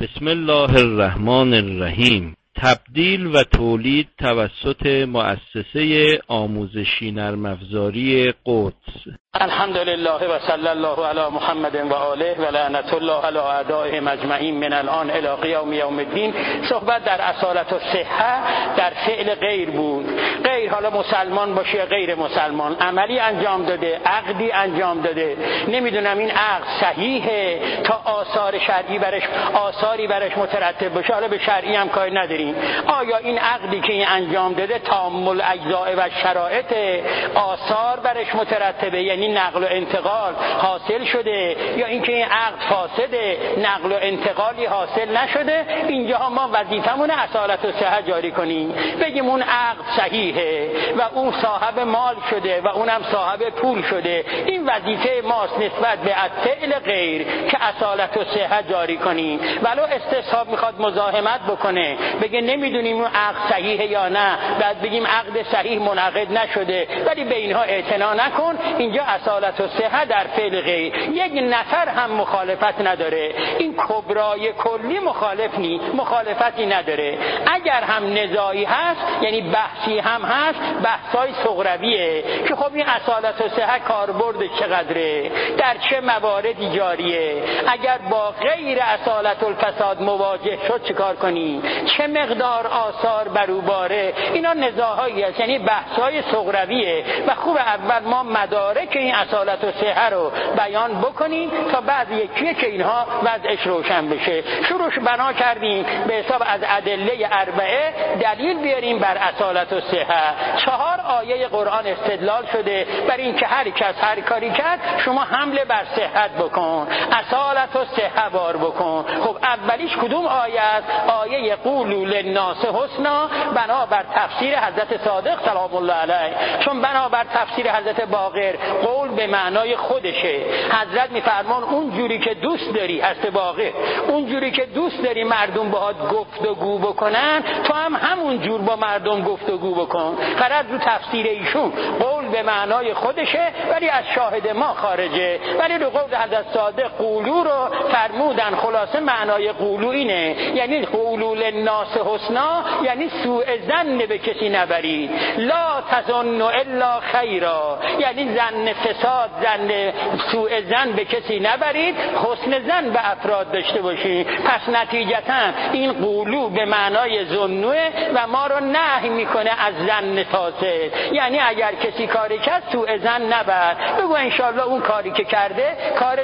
بسم الله الرحمن الرحیم. تبدیل و تولید توسط مؤسسه آموزشی نرم افزاری قدس. الحمدلله و صلی الله علی محمد و آله و لعنت الله علی اعدائهم اجمعین من الان الی قیام یوم الدین. صحبت در اصالت الصحه در فعل غیر بود. غیر، حالا مسلمان باشه یا غیر مسلمان، عملی انجام داده، عقدی انجام داده، نمیدونم این عقد صحیحه تا آثاری برش مترتب باشه. حالا به شرعی هم کاری نداریم. آیا این عقدی که این انجام داده تام الاجزاء و شرایط آثار برش مترتبه، یعنی نقل و انتقال حاصل شده، یا اینکه این عقد فاسده، نقل و انتقالی حاصل نشده، اینجا ما وظیفمون اصالت الصحه جاری کنیم، بگیم اون عقد صحیحه و اون صاحب مال شده و اونم صاحب پول شده. این وظیفه ماست نسبت به فعل غیر که اصالت الصحه جاری کنیم. ولو استصحاب میخواد مزاحمت بکنه، بگه نمیدونیم اون عقد صحیحه یا نه، بعد بگیم عقد صحیح منعقد نشده، ولی به اینها اعتنا نکن. اینجا اصالت الصحه در فعل غیر. یک نفر هم مخالفت نداره، این کبرای کلی مخالفتی نداره. اگر هم نزاعی هست، یعنی بحثی هم هست، بحثای صغرویه که خب این اصالت الصحه کاربردش چقدره، در چه مواردی جاریه، اگر با غیر اصالت الفساد مواجه شد چیکار کنی، چه مقدار آثار بر او باره. اینا نزاعایی است، یعنی بحثای صغرویه و خوب اول ما مدارک این اصالت الصحه رو بیان بکنیم تا بعد یکی که اینها وضعش روشن بشه. شروعش بنا کردیم به حساب از ادله اربعه دلیل بیاریم بر اصالت الصحه. 4 آیه قرآن استدلال شده بر این که هر کس هر کاری کرد شما حمله بر صحت بکن، اصالت الصحه بار بکن. خب اولیش کدوم آیه است؟ آیه قولوا للناس حسنا، بنابر تفسیر حضرت صادق سلام الله علیه. چون بنابر تفسیر حضرت باقر قول به معنای خودشه. حضرت میفرمان اون جوری که دوست داری، حضرت باقر، اون جوری که دوست داری مردم باهات گفتگو بکنن، تو هم همون جور با مردم گفتگو بکن. فرض رو تفسیر ایشون قول به معنای خودشه ولی از شاهد ما خارجه، ولی رو قول حضرت صادق قولو رو فرمودن. خلاصه معنای قولو اینه، یعنی قولوا للناس حسنا، یعنی سوء ظن به کسی نبرید. لا تظن الا خیرا، یعنی ظن فساد، ظن سوء ظن به کسی نبرید، حسن ظن به افراد داشته باشید. پس نتیجتا این قولو به معنای ظنوه و ما رو نهی میکنه از ظن فاسد. یعنی اگر کسی کاری کرد سوء ظن نبر، بگو انشالله اون کاری که کرده کار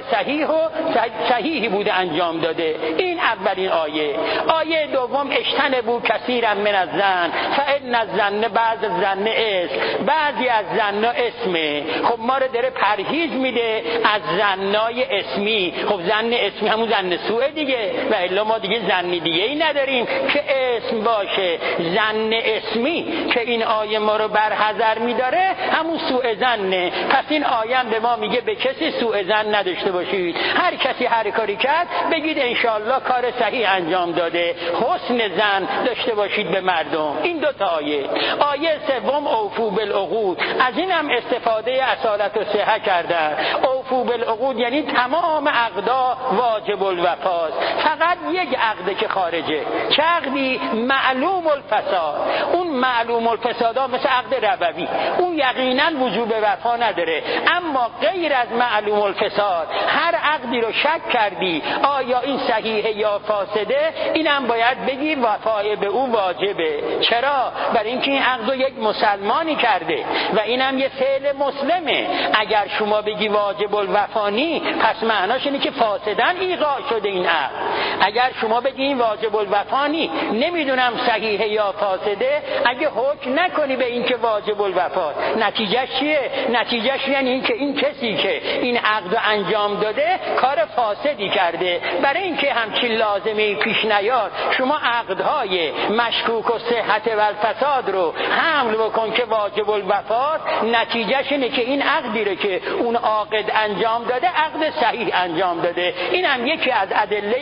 صحیحی بوده انجام داده. این اولین آیه. آیه دوم اجتنبوا کثیرا من الظن فان الظن بعض الظن اسم، بعضی از ظن اسمه. خب ما رو داره پرهیز میده از ظنای اسمی. خب ظن اسمی همون ظن سوء دیگه، و الا ما دیگه ظنی دیگه ای نداریم که اسم باشه. ظن اسمی که این آیه ما رو برحذر میداره همون سوء ظنه. پس این آیه هم به ما میگه به کسی سوء ظن نداشته باشید. هر کسی هر کاری کرد بگید انشالله کار صحیح انجام داده، حسن ظن داشته باشید به مردم. این 2 تا آیه. آیه سوم اوفوا بالعقود، از این هم استفاده اصالت الصحه کردن. اوفوا بالعقود یعنی تمام عقدا واجب الوفاست، فقط یک عقد که خارجه. چه عقدی؟ معلوم الفساد. اون معلوم الفساد ها مثل عقد ربوی، اون یقینا وجوب وفا نداره. اما غیر از معلوم الفساد هر عقدی رو شک کردی آیا این صحیحه یا فاسده، اینم باید بگی وفای به او واجبه. چرا؟ برای اینکه این عقد رو یک مسلمانی کرده و اینم یه فعل مسلمه. اگر شما بگی واجب الوفانی، پس معناش اینه که فاسدن ایقاع شده این عقد. اگر شما بگی این واجب الوفانی، نمیدونم صحیحه یا فاسده، اگه حکم نکنی به این که واجب الوفا، نتیجهش چیه؟ نتیجهش یعنی این که این کسی که این عقد انجام داده کار فاسدی کرده. برای اینکه همچین لازمه پیش نیاد، شما عقدهای مشکوک و صحت و الفساد رو حمل بکن که واجب الوفاست. نتیجهش اینه که این عقدی رو که اون عاقد انجام داده عقد صحیح انجام داده. این هم یکی از ادله اصالت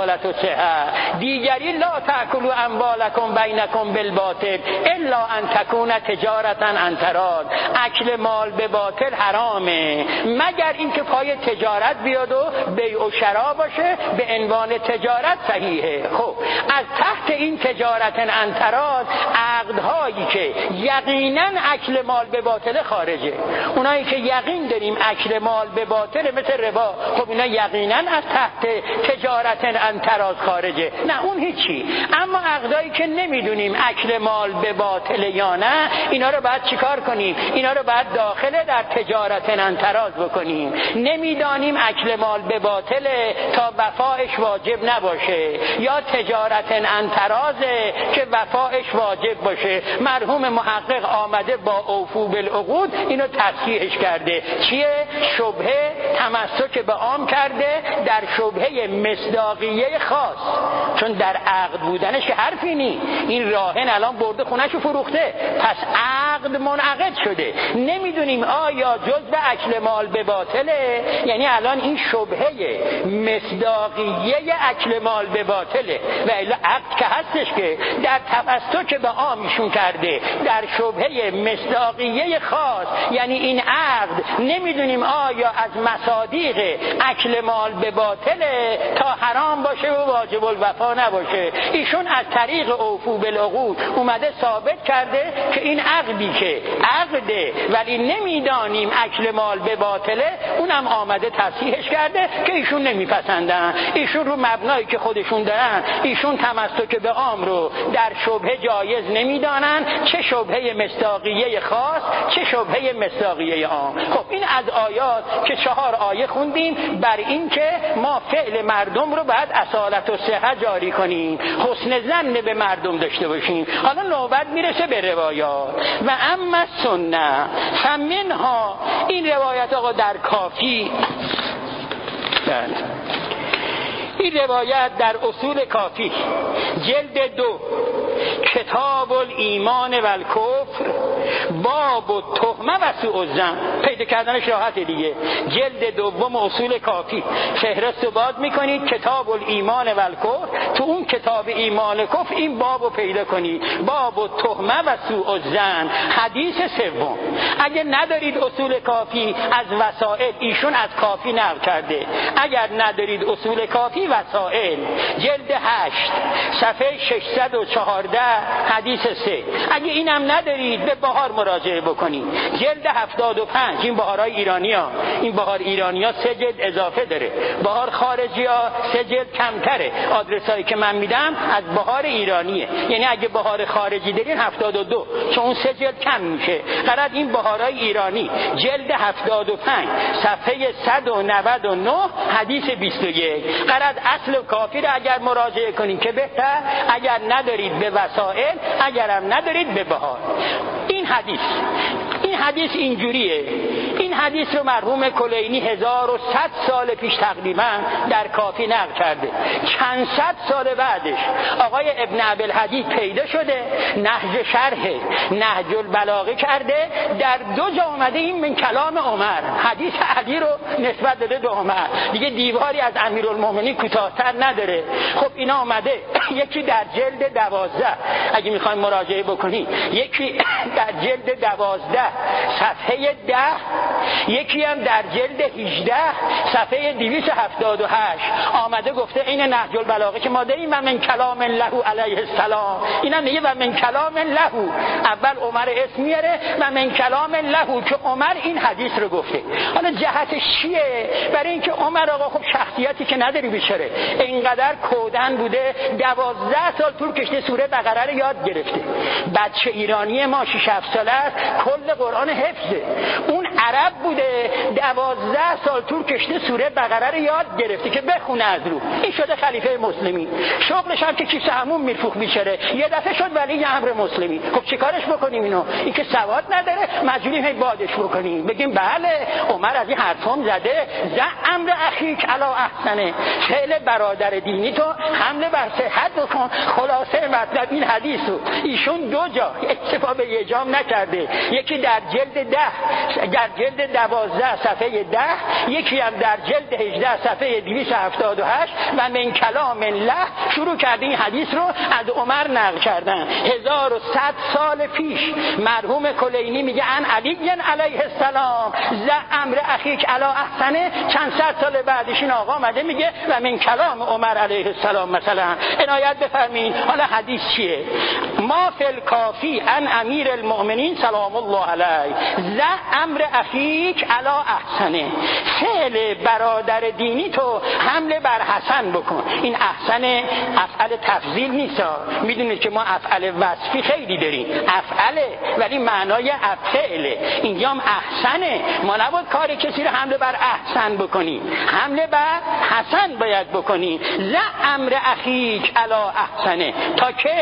اصالت و صحه. دیگری لا تأکلوا اموالکم بینکم بالباطل الا ان تکون تجارتا عن تراض. اکل مال به باطل حرامه مگر اینکه پای تجارت بیاد و بیع و شرا باشه، به عنوان تجارت صحیحه. خب از تحت این تجارت عن تراض عقدهایی که یقینا اکل مال به باطل خارجه. اونایی که یقین داریم اکل مال به باطل مثل ربا، خب اینا یقینا از تحت تجارت عن تراض خارجه، نه اون هیچی. اما عقدایی که نمیدونیم اکل مال به باطل یا نه، اینا رو باید چیکار کنیم؟ اینا رو باید داخل در تجارت عن تراض بکنیم. نمیدانیم اکل مال به باطل تا وفاش واجب نباشه، یا تجارت عن تراضه که وفاش واجب باشه. مرحوم محقق آمده با اوفو بالعقود اینو تصحیحش کرده. چیه؟ شبهه تمسک به عام کرده در شبهه مصداقیه خاص، چون در عقد بودنش که حرفی نی. این راهن الان برده خونه‌شو فروخته، پس عقد منعقد شده. نمیدونیم آیا جزء اکل مال به باطله، یعنی الان این شبهه مصداقیه اکل مال به باطله و الا عقد که هستش که در تمسک به عامشون کرده در شبهه مصداقیه خاص، یعنی این عقد نمیدونیم آیا از مصادیق اکل مال به باطله تا حرام باشه و واجب الوفا نباشه. ایشون از طریق اوفو بالعقود اومده ثابت کرده که این عقدی که عقده ولی نمیدانیم اکل مال به باطله، اونم آمده تصحیحش کرده که ایشون نمیپسندن. ایشون رو مبنایی که خودشون دارن، ایشون تمسک به عام رو در شبهه جایز نمیدانن، چه شبهه مصداقیه خاص چه شبهه مصداقیه عام. خب این از آیات که 4 آیه خوندیم بر این که ما فعل مردم رو باید اصالت و صحه جاری کنیم، حسن ظن به مردم داشته باشیم. حالا نوبت میرسه به روایات. و اما سنه فمنها، این روایت آقا در کافی، این روایت در اصول کافی جلد 2 کتاب الایمان و الکفر باب التهمه و سوء الظن، پیدا کردنش راحته دیگه. جلد 2 اصول کافی فهرست رو باز میکنید، کتاب الایمان و الکفر، تو اون کتاب ایمان و کفر این باب رو پیدا کنید، باب التهمه و سوء الظن. حدیث 3. اگه ندارید اصول کافی از وسائل، ایشون از کافی نقل کرده. اگر ندارید اصول کافی، وسائل جلد 8 صفحه 614 حدیث 3. اگه اینم ندارید به بهار مراجعه بکنید، جلد 75. این بهارای ایرانی ها، این بهار ایرانی ها 3 جلد اضافه داره، بهار خارجی ها 3 جلد کمتره. آدرسایی که من میدم از بهار ایرانیه، یعنی اگه بهار خارجی دارین 72، چون اون 3 جلد کم میشه. قرار این بهارای ایرانی جلد 75 صفحه 199 حدیث 21. قرار اصل کافی رو اگر مراجعه کنین که بهتر، اگر ندارید به وسائل، اگرم ندارید به بهار. این حدیث اینجوریه. این حدیث رو مرحوم کلینی 1100 سال پیش تقریبا در کافی نقل کرده. چند صد سال بعدش آقای ابن ابوالحدید پیدا شده، نهج شرح نهج البلاغه کرده، در 2 جا اومده این من کلام عمر، حدیث علی رو نسبت داده به عمر، دیگه دیواری از امیرالمومنین کوتاه‌تر نداره. خب اینا اومده یکی در جلد 12 اگه میخوایم مراجعه بکنی، یکی در جلد 12 صفحه 10، یکی هم در جلد 18 صفحه 278 آمده گفته این نهج البلاغه که ما داریم و من کلام له علیه السلام، اینا میگه و من کلام له، اول عمر اسم میاره و من کلام له که عمر این حدیث رو گفته. حالا جهتش چیه؟ برای اینکه عمر آقا خب شخصیتی که نداری بیچاره، اینقدر کودن بوده، 12 سال طول کشته سوره بقره رو یاد گرفته. بچه ایرانی ما 6-7 ساله است، کل قرآن حفظه. اون عرب بوده، 12 سال طول کشته سوره بقره رو یاد گرفته که بخونه از رو. این شده خلیفه مسلمین، شغلش هم که کیسه همون میرفوخ بیچاره، یه دفعه شد ولی امر مسلمین. خب چیکارش بکنیم اینو؟ این که سواد نداره مجبوریم هی بادش بکنیم، بگیم بله عمر از این حرفام زده، امر اخیک علی احسنه، فعل برادر دینی تو حمله بر صحت بکن. خلاصه مطلب این حدیثو ایشون 2 جا اکتفا به یه جام نکرده، یکی در جلد 10 در جلد 12 صفحه 10، یکی هم در جلد 18 صفحه 278 و من کلام الله شروع کرده این حدیث رو از عمر نقل کردن. 1100 سال پیش مرحوم کلینی میگه ان علی علیه السلام ز امر اخیک علی احسنه. چند صد سال بعدش این آقا اومده میگه و من کلام عمر علیه السلام. مثلا عنایت بفرمایید حالا حدیث چیه؟ ما فی الکافی ان امیر المؤمنین سلام الله علیه ز امر اخیک علی احسنه. فعل برادر دینی تو حمله بر حسن بکن. این احسن افعل تفضیل نیست. میدونید که ما افعل وصفی خیلی داریم، افعله ولی معنای افعله. اینجا هم احسنه. ما نباید کار کسی رو حمله بر احسن بکنی، حمله بر حسن باید بکنی. ز امر اخیک علی احسنه. تا کی؟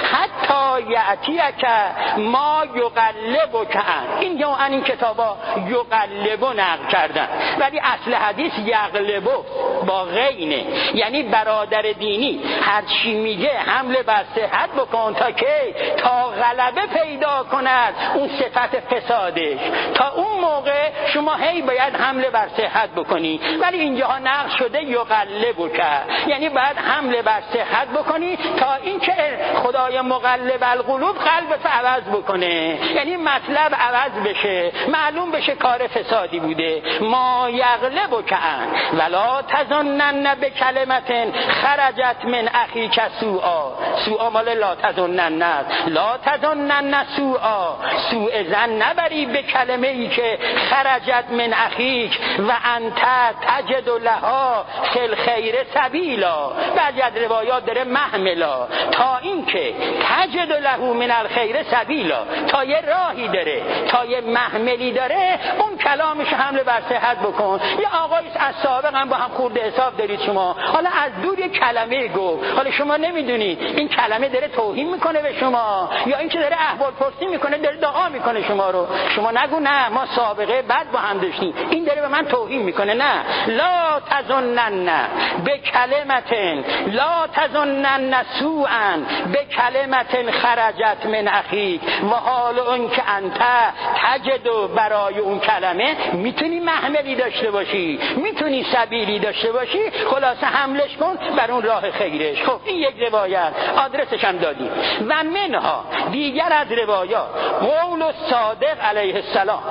حتی یأتیک ما یقلبک. اینجا این کتابا یقلبو نقل کردن ولی اصل حدیث یغلبو با غینه، یعنی برادر دینی هر چی میگه حمله بر صحت بکن تا کی؟ تا غلبه پیدا کند اون صفت فسادش. تا اون موقع شما هی باید حمله بر صحت بکنی. ولی اینجاها نقل شده یقلبو کرد، یعنی باید حمله بر صحت بکنی تا اینکه خدای مقلب القلوب قلبت عوض بکنه، یعنی مطلب عوض بشه، معلوم بشه کار فسادی بوده. ما یغلبو کن ولا تظنن بکلمت خرجت من اخیک سوءا. سوءا مال لا تظنن، لا تظنن سوءا، سوء ظن نبری به کلمه ای که خرجت من اخیک و انت تجد لها فی الخیر سبیلا. بعضی از روایات داره محملا، تا اینکه تجد له من الخیر سبیلا، تا یه راهی داره، تا یه محملی داره، اون کلامش حمله بر صحت بکن. یه آقایی از سابق هم با هم خورده حساب دارید شما، حالا از دور یه کلمه گفت، حالا شما نمیدونید این کلمه داره توهین میکنه به شما یا اینکه داره احوال پرسی میکنه، داره دعا میکنه شما رو. شما نگو نه ما سابقه بد با هم داشتیم، این داره به من توهین میکنه. نه، لا تظنن بکلمت، لا تظنن سوءا بکلمت خرجت من اخیک و حال اون که انت تجد. برای اون کلمه میتونی محملی داشته باشی، میتونی سبیلی داشته باشی، خلاصه حملش کن بر اون راه خیرش. خب این یک روایت، آدرسش هم دادیم. و منها دیگر از روایات قول الصادق علیه السلام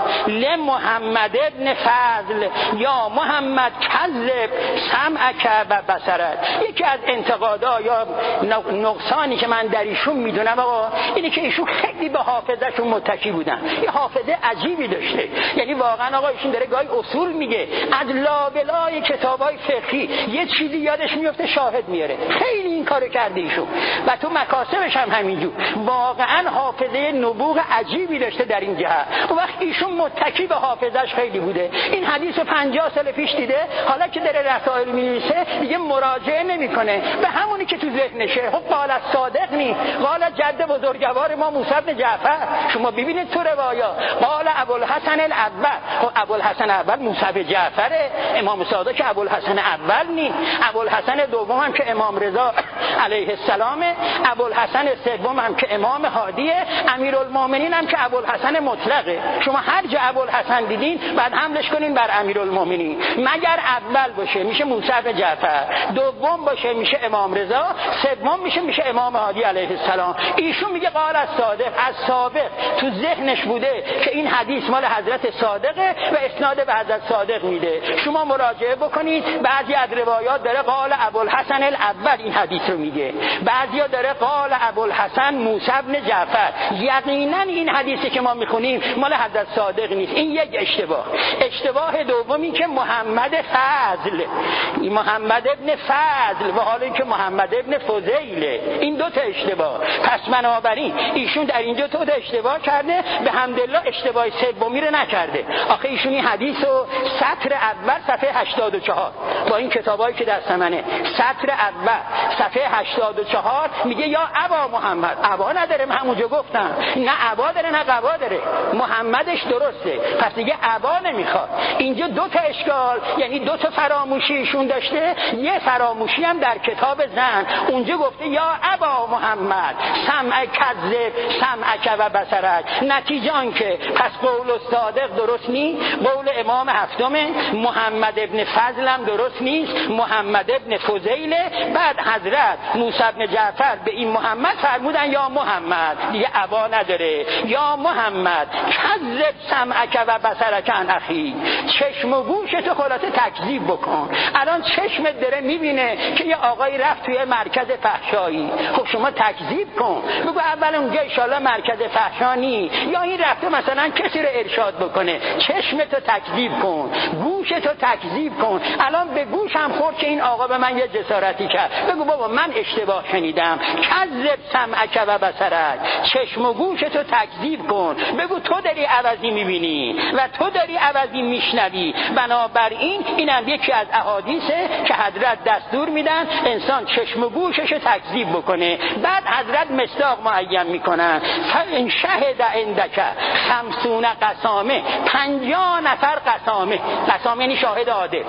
لمحمد ابن فضل یا محمد کذب سمعک و بصرک. یکی از انتقادها یا نقصانی که من در ایشون میدونم آقا اینه که ایشون خیلی به حافظه‌شون متکی بودن، یه حافظه عجیبی داشته. یعنی واقعا آقا ایشون داره گاهی اصول میگه، از لابلای کتابای فقهی یه چیزی یادش میفته شاهد میاره. خیلی این کارو کرده ایشون و تو مکاسبش هم همینجور. واقعا حافظه نبوغ عجیبی داشته در این جهت. اون وقت ایشون متکی به حافظش خیلی بوده. این حدیثو 50 سال پیش دیده، حالا که داره رسائل می‌نویسه دیگه مراجعه نمیکنه به همونی که تو ذهنشه. خب قال الصادق نی، قال جد بزرگوار ما موسی بن جعفر. شما ببینید تو روایات قال ابوالحسن الاول. خب ابوالحسن اول موسی بن جعفر، امام صادق ابوالحسن اول نی، ابوالحسن دوم هم که امام رضا علیه السلام، ابوالحسن سوم هم که امام هادیه، امیرالمومنین هم که ابوالحسن مطلقه. شما هر جا ابوالحسن دیدین بعد حملش کنین بر امیرالمومنین. مگر اول باشه میشه موسی بن جعفر، دوم باشه میشه امام رضا، سوم میشه امام هادی علیه السلام. ایشون میگه قال الصادق، از سابق تو ذهنش بوده که این حدیث مال حضرت صادقه و اسناد به حضرت صادق میده. شما مراجعه بکنید، بعضی از روایات داره قال ابوالحسن الاول این حدیث رو میگه، بعضیا داره قال ابوالحسن موسی بن جعفر. یقینا این حدیثی که ما میخونیم مال حضرت صادق نیست. این یک اشتباه. اشتباه دومی که محمد فضل، محمد ابن فضل و حالا اینکه محمد ابن فضیله، این دو تا اشتباه. پس بنابراین ایشون در این دو تا اشتباه کرده، به حمدالله اشتباه سومی رو نکرده. آخه ایشون این حدیثو سطر اول صفحه 84 با این کتابایی که دست منه، سطر اول صفحه صفحه 84 میگه یا ابا محمد. ابا نداره، من همونجا گفتم نه ابا داره نه قبا داره، محمدش درسته، پس دیگه ابا نمیخواد. اینجا دو تا اشکال، یعنی دو تا فراموشی ایشون داشته. یه فراموشی هم در کتاب زن، اونجا گفته یا ابا محمد سمع کذب سمعک و بصرک. نتیجه آن که پس قول صادق درست نیست، قول امام هفتم محمد ابن فضل هم درست نیست، محمد ابن فضیل. بعد حضرت موسی ابن جعفر به این محمد فرمودن یا محمد، دیگه ابا نداره، یا محمد کذب سمعک و بصرک عن اخی، چشم و گوش تو خلاصه تکذیب بکن. الان چشمت داره میبینه که یه آقایی رفت توی مرکز فحشایی، خب شما تکذیب کن، بگو اول اونجا انشالله مرکز فحشانی، یا این رفته مثلا کسی رو ارشاد بکنه، چشمتو تکذیب کن، گوشتو تکذیب کن. الان به گوشم خورد که این آقا به من یه جسارتی کرد، بگو بابا من اشتباه شنیدم، کذب سمعک و بصرک، چشم و گوشتو تکذیب کن، بگو تو داری عوضی میبینی و تو داری عوضی میشنوی. بنابراین اینم یکی از احادیثه که حضرت دستور میدن انسان چشم و گوشش تکذیب بکنه. بعد حضرت مصداق معین میکنن فان شهد عندک 50 قسامه، 50 نفر قسامه، قسامه یعنی شاهد عادل،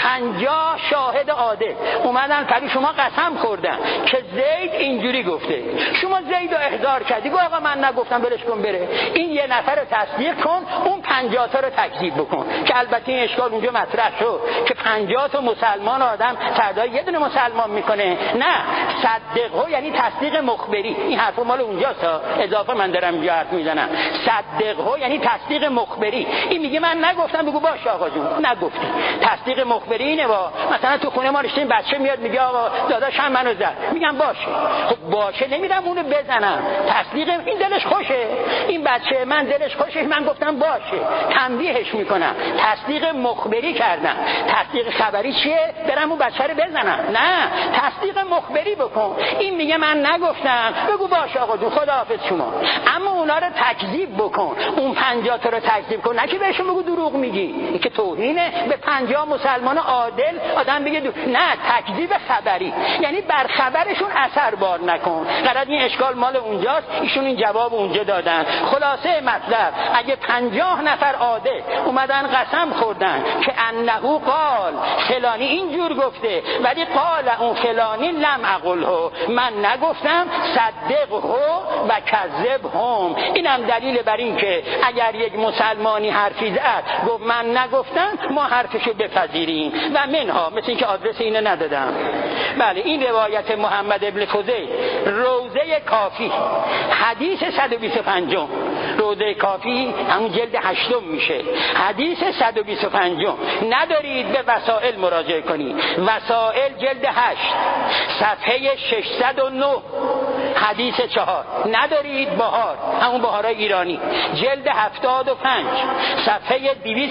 50 شاهد عادل اومدن برای شما قسم خوردن که زید اینجوری گفته، شما زید رو احضار کردی، گو آقا من نگفتم ولش کن بره، این یه نفر رو تصدیق کن، اون 50 تا رو تکذیب بکن. که البته این اشکال اونجا مطرح شد که 50 تا مسلمان آدم فردا یه دونه مسلمان میکنه، نه صدقه یعنی تصدیق مخبری، این حرف مال اونجاست، اضافه من دارم اینجا حرف میزنم. صدقه یعنی تصدیق مخبری، این میگه من نگفتم، بگو باشه آقا جون نگفتی. تصدیق مخبری اینه مثلا تو خونه ما نشستیم بچه میاد میگه آقا داداشم منو زد، میگم باشه، خب باشه نمیدم اونو بزنم، تصدیق این دلش خوشه، این بچه من دلش خوشه، من گفتم باشه، تنبیهش میکنم، تصدیق مخبری کردم. تصدیق خبری چیه؟ برم اون بچه رو بزنم؟ نه، تصدیق مخبری بکن. این میگه من نگفتم، بگو باشه آقا جون خداحافظ شما، اما اونا رو تکذیب بکن، اون 50 تا رو تکذیب کن، نه که بهشون بگو دروغ میگی، این که توهینه به 50 مسلمان عادل آدم بگه نه. تکذیب خبری یعنی بر خبرشون اثر بار نکن. قرار این اشکال مال اونجاست، ایشون این جواب اونجا دادن. خلاصه مطلب اگه 50 نفر عادل اومدن قسم خوردن که انه قال فلانی اینجور گفته ولی قال اون فلانی لم اقله، من نگفتم، صدقه و کذبهم. اینم دلیل بر این که اگر یک مسلمانی حرفی زد گفت من نگفتم، ما حرفشو بپذیریم. و منها مثل این که آدرس اینو ندادم، بله این روایت محمد ابن فضیل روضه کافی حدیث 125، روضه کافی همون جلد 8 میشه، حدیث 125. ندارید به وسائل مراجعه کنید، وسائل جلد 8 صفحه 609 حدیث 4. ندارید بهار، همون بهارای ایرانی جلد 75 صفحه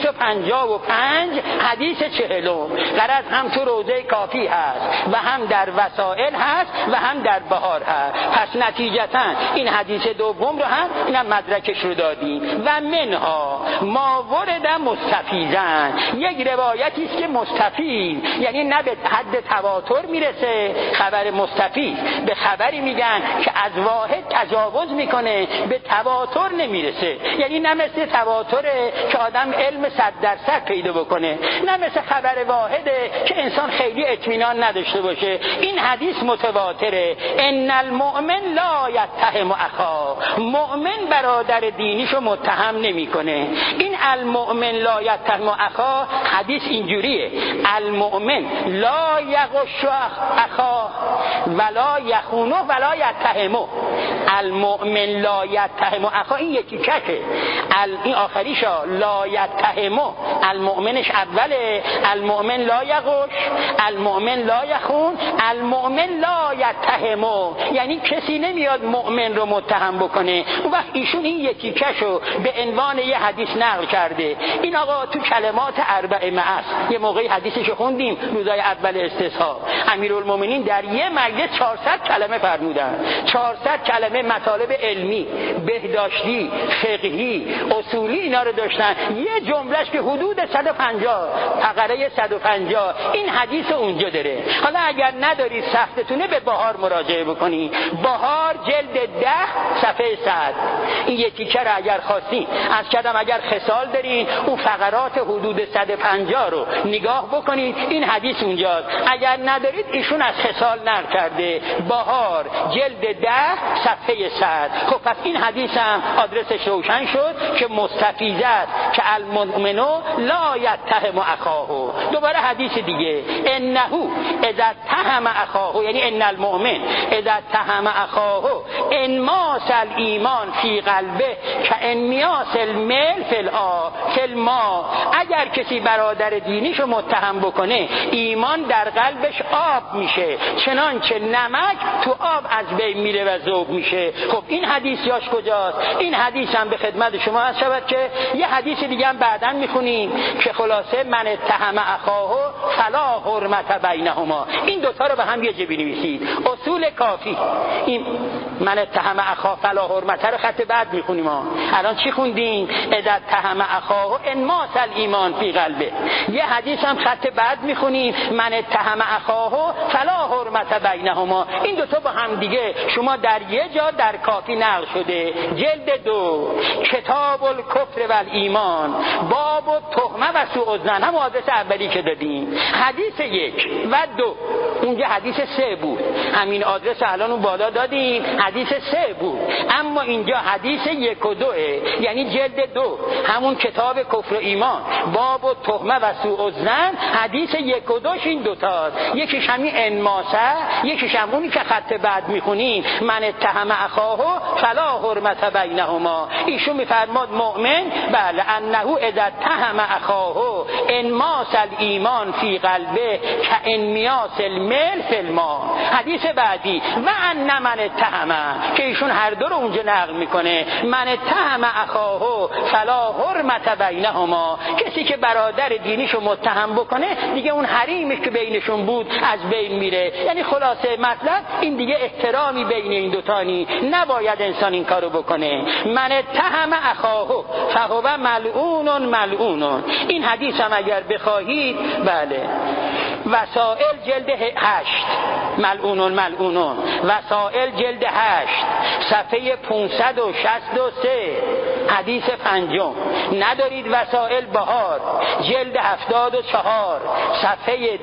255 حدیث 40. غرض هم تو روضه کافی هست و هم در وسائل هست و هم در بهار هست. پس نتیجتا این حدیث دوم رو هم اینم مدرکش رو دادیم. و منها ما ورد مستفیضن، یک روایتی است که مستفیض یعنی نه به حد تواتر میرسه، خبر مستفیض به خبری میگن که از واحد تجاوز میکنه، به تواتر نمیرسه، یعنی نه مثل تواتره که آدم علم 100% پیدا بکنه، نه مثل خبر واحده که انسان خیلی اطمینان نداشته باشه. این حدیث متواتره. ان المؤمن لا یتهم اخاه، مؤمن برادر دینیشو متهم نمیکنه. این المؤمن لا یتهم اخاه حدیث اینجوریه، المؤمن لا یغش اخاه ولا یخونه ولا یتهمه. المؤمن لا یتهم اخاه این یکی کشه، این آخریشا لا یتهمه، المؤمنش اوله، المؤمن لا یغش، المؤمن لا یخون، المؤمن لا یتهمه، یعنی کسی نمیاد مؤمن رو متهم بکنه. اون وقت ایشون این یکی کشو به عنوان یه حدیث نقل کرده. این آقا تو کلمات اربع معص یه موقعی حدیثش خوندیم روزای اول استصحاب، امیرالمومنین در یه مجلس 400 کلمه فرمودن، 400 کلمه مطالب علمی، بهداشتی، فقهی، اصولی اینا رو داشتن. یه جملهش که حدود حدود 150 فقره 150 این حدیث اونجا داره. حالا اگر ندارید سختتونه به بهار مراجعه بکنید. بهار جلد 10 صفحه 100 این یکی که اگر خواستین از کردم اگر خصال دارین اون فقرات حدود 150 رو نگاه بکنید این حدیث اونجاست. اگر ندارید ایشون از خصال نقل کرده بهار جلد 10 صفحه 100. خب پس این حدیث هم آدرسش روشن شد که مستفیض است که المؤمن لا یتهم اخاه. دوباره حدیث دیگه انه اذا اتهم اخاه یعنی ان المؤمن اذا اتهم اخاه انماس الایمان فی قلبه که انمیاس الماء فی الماء. اگر کسی برادر دینیشو متهم بکنه ایمان در قلبش آب میشه چنانچه نمک تو آب از بین میره و ذوب میشه. خب این حدیث یاش کجاست؟ این حدیث هم به خدمت شما هست شود که یه حدیث دیگه هم بعداً میخونیم که خلاصه من اتهم اخاه فلا حرمت بینهما. این دوتا رو به هم یه جا بنویسید. اصول کافی این من اتهم اخاه فلا حرمت رو خط بعد میخونیم. الان چی خوندیم؟ اذا اتهم اخاه انماس الایمان فی قلبه. یه حدیث هم خط بعد میخونیم من اتهم اخاه فلا حرمت بینهما. این دوتا با هم دیگه شما در یه جا در کافی نقل شده. جلد 2 کتاب الکفر و الایمان باب التهمه و سوء الظن هم آدرس اولی که دادیم. حدیث 1 و 2 اونجا حدیث 3 بود. همین آدرس الان اون بالا دادیم حدیث 3 بود. اما اینجا حدیث 1 و 2 یعنی جلد 2 همون کتاب کفر و ایمان باب التهمه و سوء الظن حدیث 1 و 2 این دوتاست. یکیش همین انماسه یکیش هم اونی که خط بعد میخونیم من اتهم اخاه فلا حرمت بینهما. ایشون میفرماد مؤمن بله انه اذا اتهم اخاه انماس الایمان فی قلبه که انمیاس الماء فی الماء. حدیث بعدی و ان من اتهم که ایشون هر دو رو اونجا نقل میکنه من اتهم اخاه فلا حرمت بینهما. کسی که برادر دینیشو متهم بکنه دیگه اون حریمی که بینشون بود از بین میره. یعنی خلاصه مطلب این دیگه احترامی بین این دوتا نی، نباید انسان این کارو بکنه. من اتهم اخاه فهو ملعون. این حدیث هم اگر بخواهید بله وسائل جلد 8 ملعون وسائل جلد 8 صفحه 563 حدیث 5. ندارید وسائل بهار جلد 74 صفحه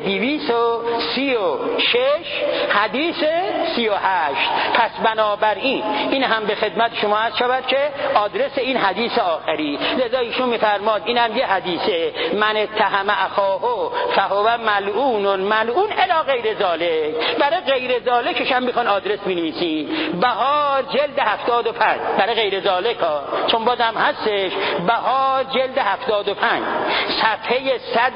236 حدیث 38. پس بنابراین این هم به خدمت شما عرض شود که آدرس این حدیث آخری. لذا ایشون میفرماد اینم یه حدیثه من اتهم اخاه فهو ملعون الی غیر ذالک. برای غیر ذالکش هم میخوان آدرس بنویسید بهار جلد 75 برای غیر ذالک چون بازم هستش بهار جلد 75 صفحه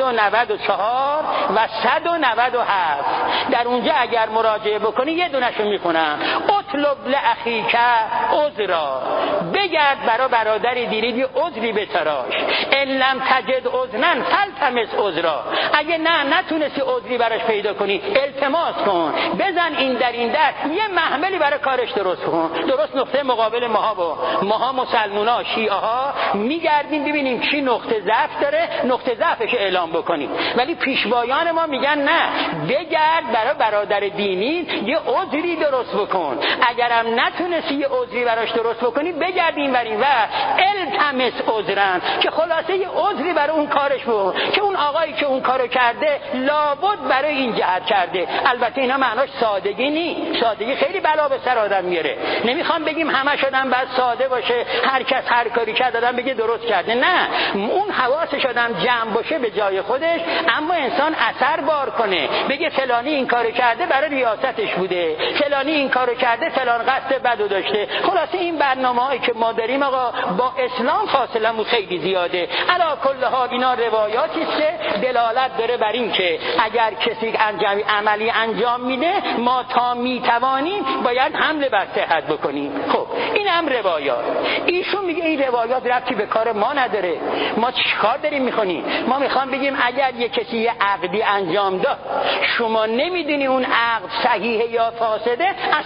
194 و 197. در اونجا اگر مراجعه بکنی یه دونشو میخونم اطلب لاخیک عذرا. بگرد برای برادر دینی یه عذری بتراش. ان لم تجد عذرا فالتمس عذرا. اگه نتونستی عذری براش پیدا کنی التماس کن. بزن این در یه محملی برای کارش درست کن. درست نقطه مقابل ماها مسلمونا شیعه ها میگردیم ببینیم کی نقطه ضعف داره نقطه ضعفش اعلام بکنیم. ولی پیشوایان ما میگن نه بگرد برای برادر دینی یه عذری درست بکن. اگرم نتونستی یه عذری براش درست بکنی بگرد این ور التمس عذرا که خلاصه یه عذری برای اون کارش بود که اون آقایی که اون کارو کرده لابد برای این جهت کرده. البته اینا معناش سادگی نی. سادگی خیلی بلا به سر آدم میاره. نمیخوام بگیم همه شدن بعد ساده باشه هر کس هر کاری کرد آدم بگه درست کرده. نه اون حواسش آدم جمع باشه به جای خودش اما انسان اثر بار کنه بگه فلانی این کارو کرده برای ریاستش بوده فلانی این کارو کرده فلان قصد بدو داشته. خلاصه این برنامه‌هایی که ما داریم آقا با اسلام فاصله‌مون خیلی زیاده. علا کل حال اینا روایاتی است که دلالت داره بر این که اگر کسی عملی انجام میده ما تا میتوانیم باید حمله بر صحت بکنیم. خب این هم روایات. ایشون میگه این روایات ربطی به کار ما نداره. ما چیکار داریم میکنیم؟ ما میخوام بگیم اگر یک کسی یه عقدی انجام داد شما نمیدونی اون عقد صحیحه یا فاسده اصالت و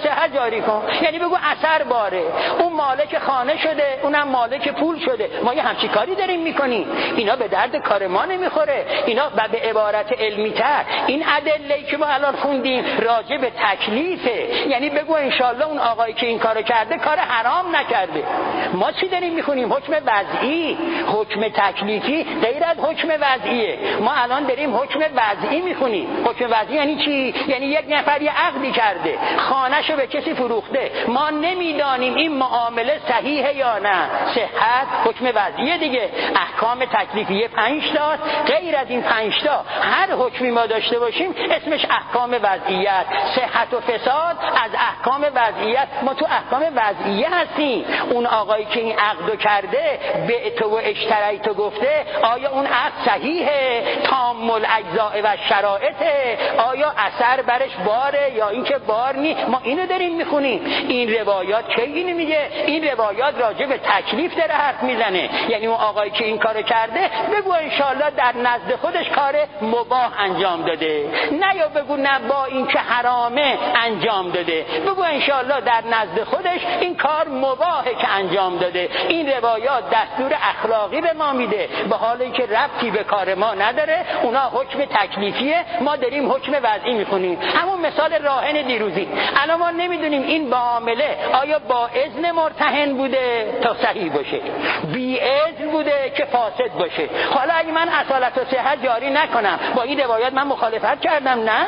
صحت جاری کن، یعنی بگو اثر باره، اون مالک خانه شده، اونم مالک پول شده، ما یه همچین کاری داریم میکنیم، اینا به درد کار ما نمیخوره. اینا به عبارت علمی تر این ادله‌ای که ما الان خوندیم راجع به تکلیفه، یعنی بگو انشالله اون آقایی که این کارو کرده کار حرام نکرده. ما چی داریم میخونیم؟ حکم وضعی، حکم تکلیفی غیر از حکم وضعیه. ما الان داریم حکم وضعی میخونیم. حکم وضعی یعنی چی؟ یعنی یک نفر یه عقدی کرده، خانه‌شو به کسی فروخته، ما نمیدانیم این معامله صحیحه یا نه. صحت حکم وضعیه دیگه. احکام تکلیفیه 5 تا، غیر از این 5 تا هر حکمی ما داشته باشیم اسمش احکام وضعیت. صحت و فساد از احکام وضعیت. ما تو احکام وضعیه هستیم. اون آقایی که این عقدو کرده به تو و اشتریتو گفته، آیا اون عقد صحیحه؟ تام الاجزاء و شرایطه؟ آیا اثر برش باره یا اینکه بار نی؟ ما اینو داریم میخونیم. این روایات کی اینو میگه؟ این روایات راجع به تکلیف داره حرف میزنه. یعنی اون آقایی که این کارو کرده بگو انشالله در نزد خودش کار مباح انجام داده، نه یا بگو نه با این که حرامه انجام داده، بگو انشالله در نزد خودش این کار مباحه که انجام داده. این روایات دستور اخلاقی به ما میده، به حالی که ربطی به کار ما نداره. اونا حکم تکلیفیه، ما داریم حکم وضعی میکنیم. همون مثال راهن دیروزی، الان ما نمیدونیم این معامله آیا با اذن مرتهن بوده تا صحیح باشه، بی اذن بوده که فاسد باشه. حالا اگه من اصالت و صحت جاری نکنم، با این روایت من مخالفت کردم؟ نه،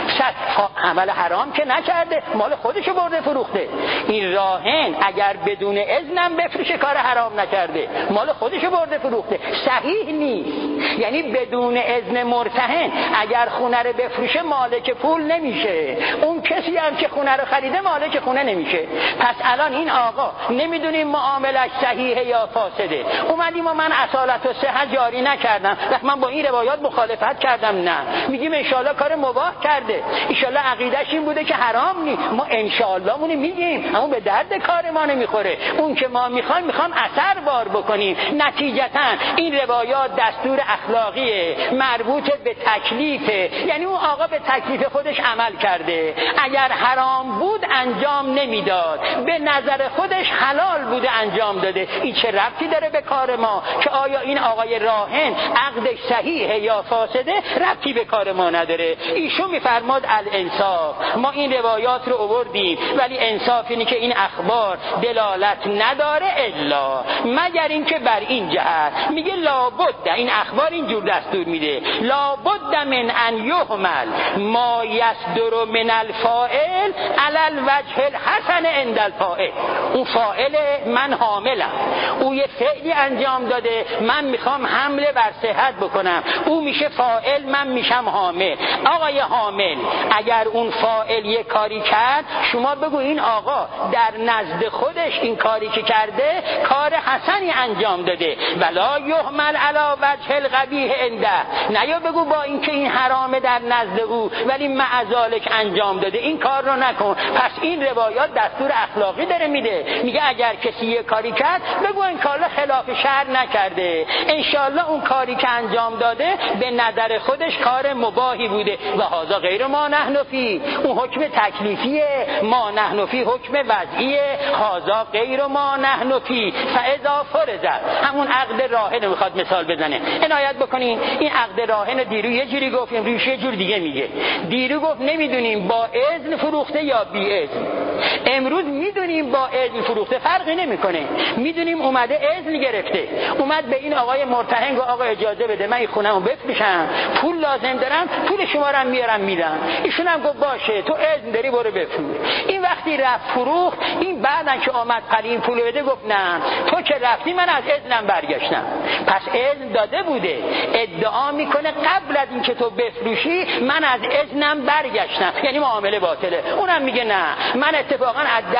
عمل حرام که نکرده، مال خودشو برده فروخته. این راهن اگر بدون اذنم بفروشه کار حرام نکرده، مال خودشو برده فروخته، صحیح نیست. یعنی بدون اذن مرتهن اگر خونه رو بفروشه مالک پول نمیشه، اون کسی هم که خونه رو خریده مالک خونه نمیشه. پس الان این آقا نمیدونیم معاملش صحیحه یا فاسده، اومدیم و من اصالت و صحت جاری نکردم، من با این روایات مخالفت کردم؟ نه، میگیم انشالله کار مباح کرده، انشالله عقیدش این بوده که حرام نی. ما انشالله مونی میگیم، اما به درد کار ما نمیخوره. اون که ما میخوایم اثر بار بکنیم. نتیجتا این روایات دستور اخلاقیه مربوط به تکلیفه، یعنی اون آقا به تکلیف خودش عمل کرده. اگر حرام بود انجام نمیداد، به نظر خودش حلال بوده انجام داده. این چه ربطی داره به کار ما که آیا این آقای راهن عقدش صحیحه یا فاسده؟ ربطی به کار ما نداره. ایشون میفرماد الانصاف. ما این روایات رو آوردیم، ولی انصاف اینه که این اخبار دلالت نداره الا مگر اینکه بر این جهت. میگه لابد، این اخبار اینجور دستور میده، لابد من ان یحمل ما یصدر من الفاعل علی الوجه الحسن عند الفاعل. اون فاعل من حاملم، او یه فعلی انجام داده، من میخوام حمله بر صحت بکنم، او میشه فاعل، من میشم حامل. آقای حامل اگر اون فاعل یه کاری کرد، شما بگو این آقا در نزد خودش این کاری که کرده کار حسنی انجام داده، ولا یحمل علی وجه القبیح عنده. نه یا بگو با اینکه این حرامه در نزد او ولی مع ذالک انجام داده، این کار رو نکن. پس این روایات دستور اخلاقی داره میده، میگه اگر کسی یه کاری کرد بگو این کار خلاف شرع نکرده، انشالله اون کاری که انجام داده به نظر خودش کار مباحی بوده و هذا غیر ما نحن فی. اون حکم تکلیفیه، ما نحن فی حکم وضعیه، هذا غیر ما نحن فی. فاذا فرض، همون عقد راهن میخواد مثال بزنه. عنایت بکنین، این عقد راهن دیرو یه جوری گفت، امروز یه جور دیگه میگه. دیرو گفت نمیدونیم با اذن فروخته یا بی اذن، امروز میدونیم با اذن فروخته، فرقی نمیکنه. میدونیم اومده اذن گرفته، اومد به این آقای مرتهن گفت آقا اجازه بده من این خونه‌مو بفروشم، پول لازم دارم، پول شما رو میارم میدم. ایشون هم گفت باشه تو اذن داری برو بفروش. این وقتی رفت فروخت، این بعدن که آمد پلین پول بده گفت نه تو که رفتی من از اذنم برگشتم. پس اذن داده بوده، ادعا میکنه قبل از اینکه تو بفروشی من از اذنم برگشتم، یعنی معامله باطله. اونم میگه نه من اتفاقا از در که رفتم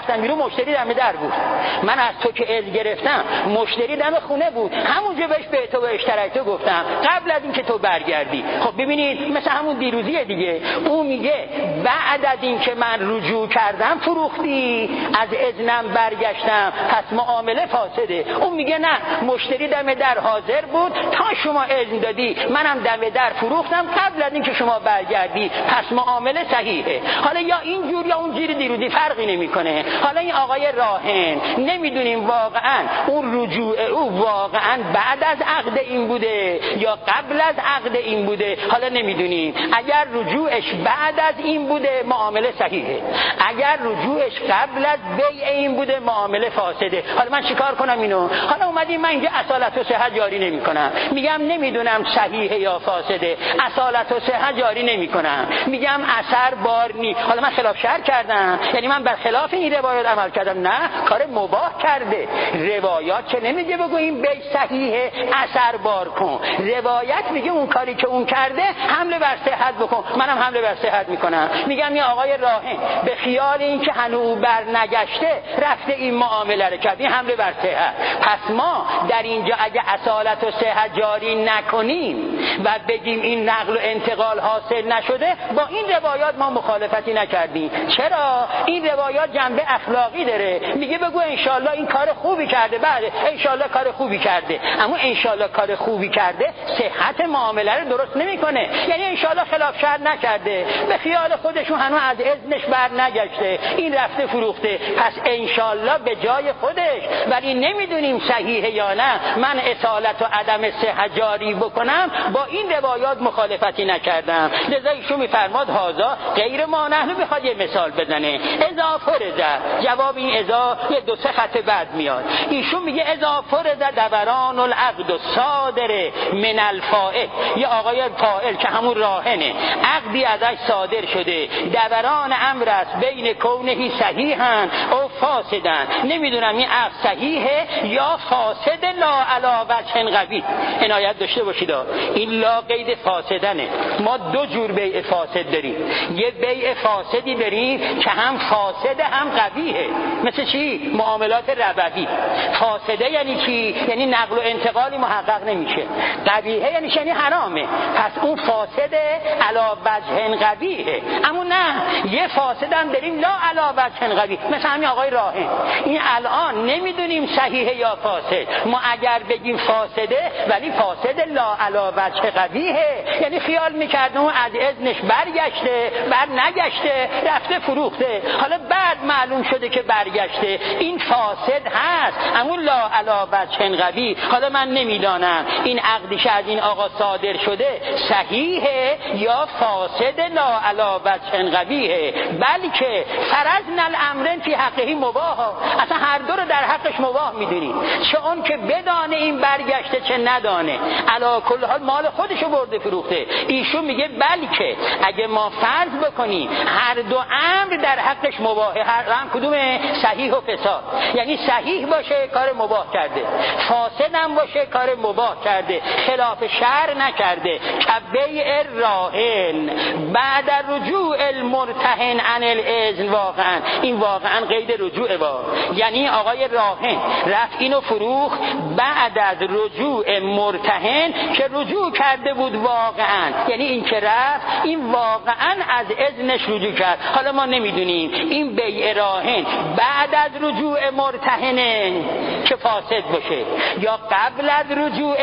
رفتم بیرون مشتری دم در بود. من از تو که اذن گرفتم مشتری دم خونه بود، همونجا بهش به تو و اشترکتو گفتم قبل از اینکه تو برگردی. خب ببینید مثل همون دیروزیه دیگه. اون میگه بعد از اینکه من رجوع کردم فروختی، از اذنم برگشتم، پس معامله فاسده. اون میگه نه، مشتری دم در حاضر بود تا شما اذن دادی، منم دم در فروختم قبل از اینکه شما برگردی، پس معامله صحیحه. حالا یا اینجور یا اونجوری دیروزی فرقی نمیکنه. حالا این آقای راهن نمیدونیم واقعا اون رجوع او واقعا بعد از عقد این بوده یا قبل از عقد این بوده، حالا نمیدونیم. اگر رجوعش بعد از این بوده معامله صحیحه، اگر رجوعش قبل از بیع این بوده معامله فاسده. حالا من چیکار کنم اینو؟ حالا اومدیم من اینجا اصالت و صحت جاری نمی‌کنم، میگم نمیدونم صحیحه یا فاسده، اصالت و صحت جاری نمی‌کنم، میگم اثر بار نی. حالا من خلاف شرع کردم، یعنی من برخلاف این روایات عمل کردم؟ نه، کار مباح کرده. روایات چه نمیگه بگو این بیع صحیحه اثر بار کن، روایت میگه اون کاری که اون کرده حمله بر صحت بکن، منم حمله بر صحت میکنم. میگم یا آقای راهن به خیال این که هنوز بر نگشته رفته این معامله رو کرد، این حمله بر صحت. پس ما در اینجا اگه اصالت و صحت جاری نکنیم و بگیم این نقل و انتقال حاصل نشده، با این روایات ما مخالفتی نکردیم. چرا؟ این روایات جنبه اخلاقی داره. میگه بگو انشالله این کار خوبی کرده، بله انشالله کار خوبی کرده، اما انشالله کار خوبی کرده صحت معامله رو درست نمیکنه. یعنی انشالله خلاف شرع نکرده، به خیال خودشون هنوز از اذنش بر نگشته، این رفته فروخته، پس انشالله به جای خودش. ولی نمیدونیم صحیحه یا نه. من اصالت و عدم صحت جاری بکنم، با این روایات مخالفتی نکردم. لذا ایشون میفرماد هازا غیر ما نحن. بخواد یه مثال بزنه، اذا فرض، جواب این اذا یه دو سه خط بعد میاد. ایشون میگه اذا فرض دوران العقد الصادر من الفاعل، یه آقای فاعل که همون راهنه، عقدی ازش صادر شده، دوران امر است بین کونه صحیحا او فاسدن. نمیدونم این عقد صحیحه یا فاسد، لا علی وجه قوی. عنایت داشته باشید این لا قید فاسدنه. ما دو جور بیع فاسد داریم. یه بیع فاسدی داریم که هم فاسد هم قویه. مثل چی؟ معاملات ربوی. فاسده یعنی چی؟ یعنی نقل و انتقالی محقق نمیشه. قویه یعنی چی؟ یعنی حرامه. پس اون فاسد علی وجه قویه. اما نه، یه فاسد هم داریم لا علی وجه قوی، مثل همین آقای راهن. این الان نمیدونیم صحیحه یا فاسد. ما اگر بگیم فاسده ولی فاسد لا علی وجه قویه، یعنی خیال میکردم از اذنش برگشته، بر نگشته، رفته فروخته، حالا بعد معلوم شده که برگشته، این فاسد هست اما لا علی وجه قوی. حالا من نمیدانم این عقدی که از این آقا صادر شده صحیحه یا فاسد لا علی وجه قویه، بلکه فرضنا الامرن فی حقه مباح. اصلا هر دو رو در حقش مباح میدونیم، چه اون که بدانه این برگشته چه ندانه، علی کل حال مال خودشو برده فروخته. ایشون میگه بلکه اگه ما فرض بکنیم هر دو امر در حقش مباحه، هر هم کدومه؟ صحیح و فساد. یعنی صحیح باشه کار مباح کرده، فاسد هم باشه کار مباح کرده، خلاف شرع نکرده. کبیع راهن بعد رجوع المرتهن عن الاذن. واقعا این واقعا قید رجوع یعنی آقای راهن رفت اینو فروخت بعد از رجوع مرتهن که رجوع کرده بود واقعا، یعنی این که رفت این واقعا از اذنش رجوع کرد. حالا ما نمیدونیم این بیع راهن بعد از رجوع مرتهنه که فاسد باشه یا قبل از رجوع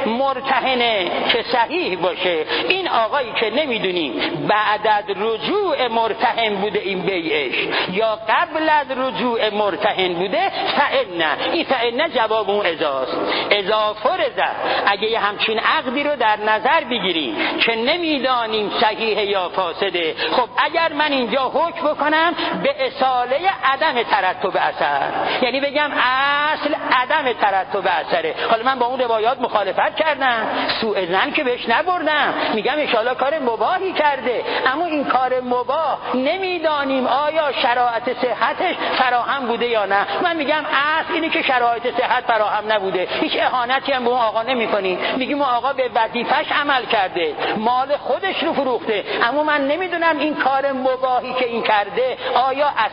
مرتهنه که صحیح باشه. این آقایی که نمیدونیم بعد از رجوع مرتهن بوده این بیعش یا قبل از رجوع مرتهن بوده، فإن این فإن جواب اون ازاست. اضافه رضا اگه یه همچین عقدی رو در نظر بگیریم که نمیدانیم صحیح یا فاسده، خب اگر من اینجا حکم بکنم به اصاله عدم ترتب اثر، یعنی بگم اصل عدم ترتب اثره، حالا من با اون روایات مخالفت کردم، سوء ظن که بهش نبردم، میگم ان شاءالله کار مباحی کرده، اما این کار مباح نمیدانیم آیا شرایط صحتش فراهم بوده یا نه. من میگم اصل اینه که شرایط صحت فراهم نبوده، هیچ اهانتی هم به اون آقا نمیکنی، میگیم اون آقا به وظیفش عمل کرده، مال خودش رو فروخته، اما من نمیدونم این کار مباحی که این کرده آیا اثری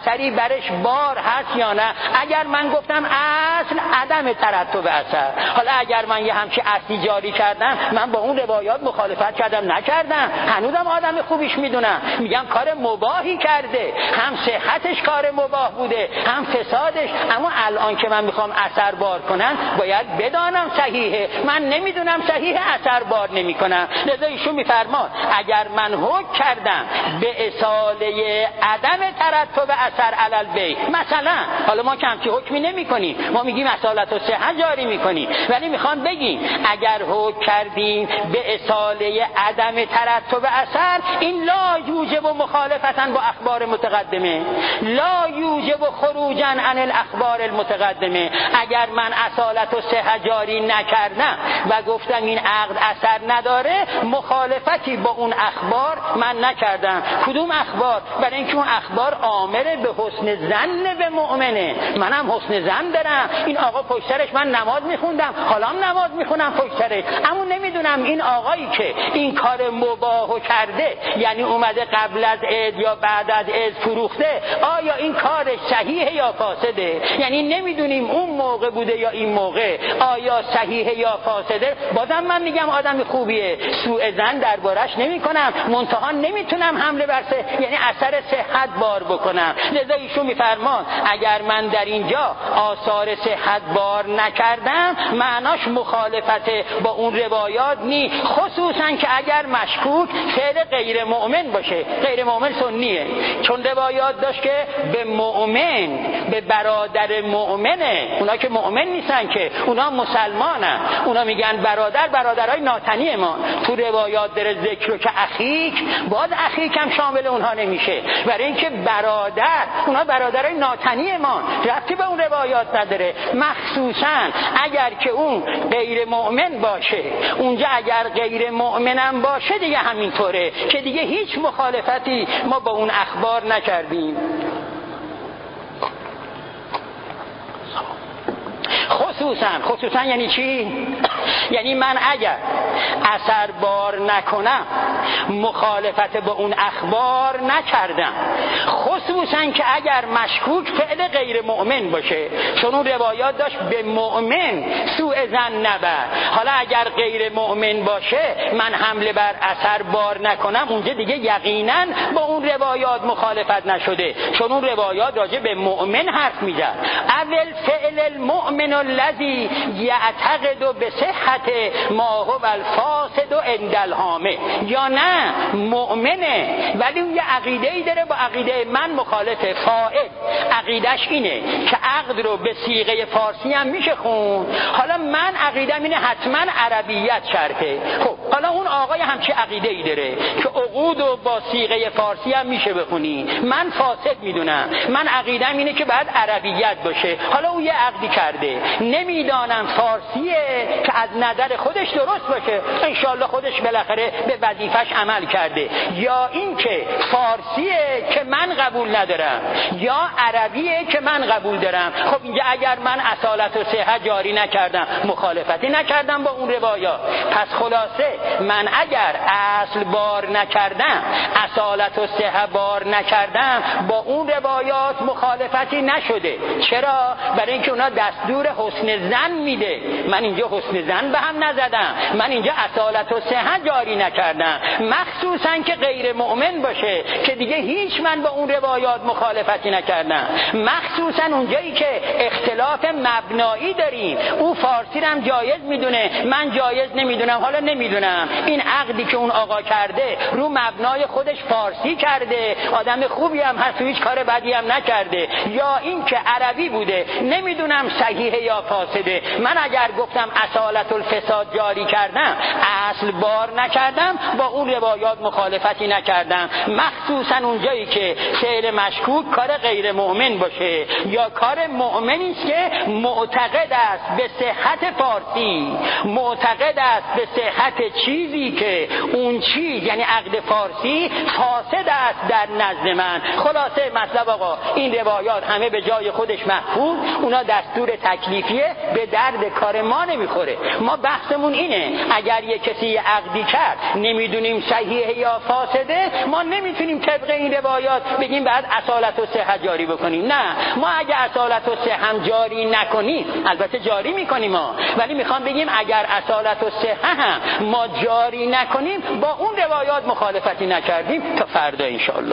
برش بار هست یا نه. اگر من گفتم اصل عدم ترتب اثر، حالا اگر من یه همچین اصلی جاری کردم، من با اون روایات مخالفت کردم نکردم، هنوزم آدم خوبیش میدونم، میگم کار مباهی کرده، هم صحتش کار مباه بوده هم فسادش، اما الان که من میخوام اثر بار کنم باید بدانم صحیحه، من نمیدونم صحیح اثر بار نمیکنم. لذا ایشون میفرماد اگر من حکم کردم به اصاله عدم ترتب اثر علل بی، مثلا حالا ما کمکی حکمی نمی کنیم، ما میگیم اصالت و صحت جاری میکنیم، ولی میخوام بگیم اگر حکم کردیم به اصاله عدم ترتب اثر، این لا یوجب مخالفتا با اخبار متقدمه، لا یوجب خروجا عن الاخبار المتقدمه. اگر من اصالت و صحت جاری نکردم و گفتم این عقد اثر نداره، مخالفتی با اون اخبار من نکردم. کدوم اخبار؟ برای اینکه اون اخبار آمر به حسن ظن به مؤمنه، منم حسن ظن دارم، این آقا پشت سرش من نماز میخوندم، حالا هم نماز میخونم پشت سرش، اما نمیدونم این آقایی که این کار مباهو کرده، یعنی اومده قبل از عید یا بعد از عید فروخته، آیا این کارش صحیحه یا فاسده؟ یعنی نمیدونیم اون موقع بوده یا این موقع، آیا صحیحه یا فاسده. بازم من میگم آدم خوبیه، سوء ظن دربارش نمیکنم، منتها نمیتونم حمله بر یعنی اثر صحت بار بکنم. لذا ایشون میفرمان اگر من در اینجا آثار صحت بار نکردم، معناش مخالفت با اون روایات نی، خصوصا که اگر مشکوک فعل غیر مؤمن باشه. غیر مؤمن سنیه، چون روایات داشت که به مؤمن، به برادر مؤمنه، اونا که مؤمن نیستن که، اونا مسلمانن، اونا میگن برادر، برادرای ناتنی ما. تو روایات در ذکر که اخیک، باز اخیک هم شامل اونها نمیشه، برای اینکه برادر، اونا برادرای ناتنی ما، ربطی به اون روایات نداره. مخصوصا اگر که اون غیر مؤمن باشه، اونجا اگر غیر مؤمنم باشه دیگه همینطوره که دیگه هیچ مخالفتی ما با اون اخبار نکردیم. خصوصا یعنی چی؟ یعنی من اگر اثر بار نکنم، مخالفت با اون اخبار نکردم، خصوصا که اگر مشکوک فعل غیر مؤمن باشه، چون اون روایات داشت به مؤمن سوء ظن نبر. حالا اگر غیر مؤمن باشه من حمله بر اثر بار نکنم، اونجا دیگه یقینا با اون روایات مخالفت نشده، چون اون روایات راجع به مؤمن حرف میزد. اول فعل المؤمن الذی یعتقد به صحت ما هو الفاسد عند الحامه، یا نه مؤمنه ولی اون یه عقیده‌ای داره با عقیده من مخالفه. فاعل عقیدش اینه که عقد رو به صیغه فارسی هم میشه خون، حالا من عقیدم اینه حتما عربیت شرطه. خب حالا اون آقای همچی عقیده‌ای داره که عقود رو با صیغه فارسی هم میشه بخونی، من فاسد میدونم، من عقیدم اینه که بعد عربیت باشه. حالا اون یه عقدی کرده، نمیدانم فارسیه که از نظر خودش درست باشه، انشالله خودش بالاخره به وظیفش عمل کرده، یا این که فارسیه که من قبول ندارم، یا عربیه که من قبول دارم. خب اینجا اگر من اصالت و صحت جاری نکردم، مخالفتی نکردم با اون روایات، پس خلاصه من اگر اصل بار نکردم، اصالت و صحت بار نکردم، با اون روایات مخالفتی نشده. چرا؟ برای اینکه اونا دستور حسن ظن میده، من اینجا حسن ظن به هم نزدم، من اینجا اصالت و صحت جاری نکردم. مخصوصا که غیر مؤمن باشه که دیگه هیچ من با اون روایات مخالفتی نکردم. مخصوصا اونجایی که اختلاف مبنایی داریم، او فارسی رو هم جایز میدونه، من جایز نمیدونم. حالا نمیدونم این عقدی که اون آقا کرده رو مبنای خودش فارسی کرده، آدم خوبی هم هست، هیچ کار بدی هم نکرده، یا این که عربی بوده، نمیدونم صحیحه یا فاسده. من اگر گفتم اصالت الفساد جاری کردم، اصل بار نکردم، با اون روایات مخالفتی نکردم. مخصوصا اونجایی که فعل مشکوک کار غیر مؤمن باشه، یا کار مؤمنی است که معتقد است به صحت فارسی، معتقد است به صحت چیزی که اون چیز یعنی عقد فارسی فاسد است در نزد من. خلاصه مطلب آقا این روایات همه به جای خودش محفوظ، اونا دستور تکلیفیه، به درد کار ما نمیخوره. ما بحثمون اینه اگر یک کسی عقدی کرد نمیدونیم صحیحه یا فاسده، ما نمیتونیم طبق این روایات بگیم بعد اصالت و صحه جاری بکنیم. نه، ما اگه اصالت و صحه هم جاری نکنیم، البته جاری میکنیم ما، ولی میخوام بگیم اگر اصالت و صحه هم ما جاری نکنیم با اون روایات مخالفتی نکردیم تا فردا انشاءالله.